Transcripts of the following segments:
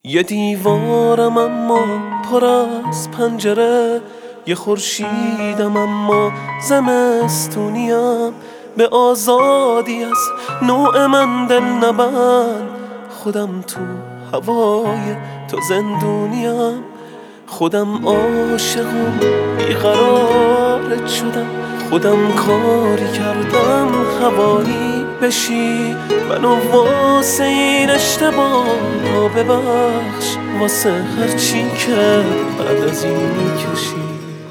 یه دیوارم اما پر از پنجره، یه خورشیدم اما زمستونیم. به آزادی از نوع من دل نبند، خودم تو هوای تو زندونیم. خودم عاشق و بیقرارت شدم، خودم کاری کردم هوایی بشی. منو واسه این اشتباه ببخش، واسه هرچی که بعد از این میکشی.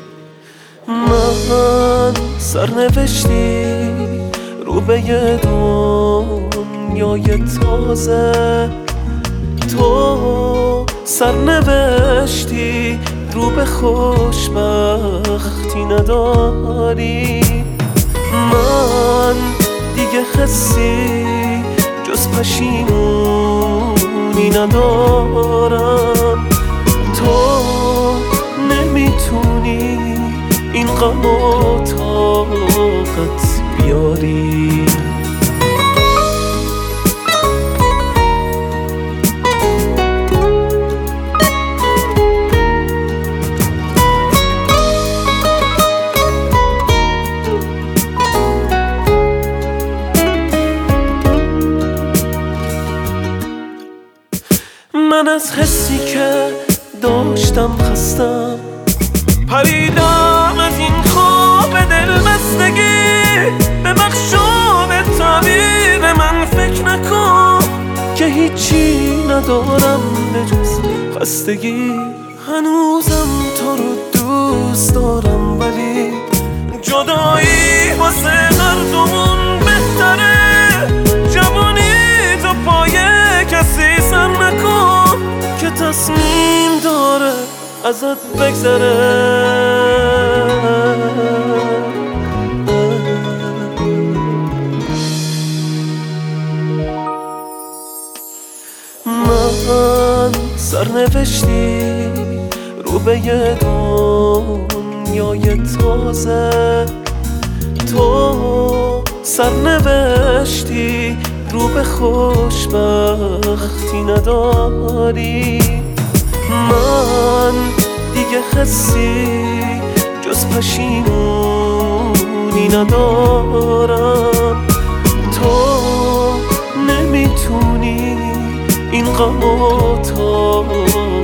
من سرنوشتی رو به یه دنیای تازه، تو سرنوشتی رو به خوشبختی نداری. من دیگه حسی جز پشیمونی ندارم. تو نمیتونی این غم و طاقت بیاری. من از حسی که داشتم خستم، پریدم از این خواب دلبستگی. به مخشوب تعبیر من فکر نکن که هیچی ندارم به جز خستگی. هنوزم تو رو دوست دارم، ولی جدایی واسه هر دومون بهتره. جوانی تو پای کسی سر نکن که تصمیم داره ازت بگذره. من سرنوشتی رو به یه دنیای تازه، تو سرنوشتی رو به خوشبختی نداری. من دیگه حسی جز پشیمونی ندارم. تو نمیتونی این غم و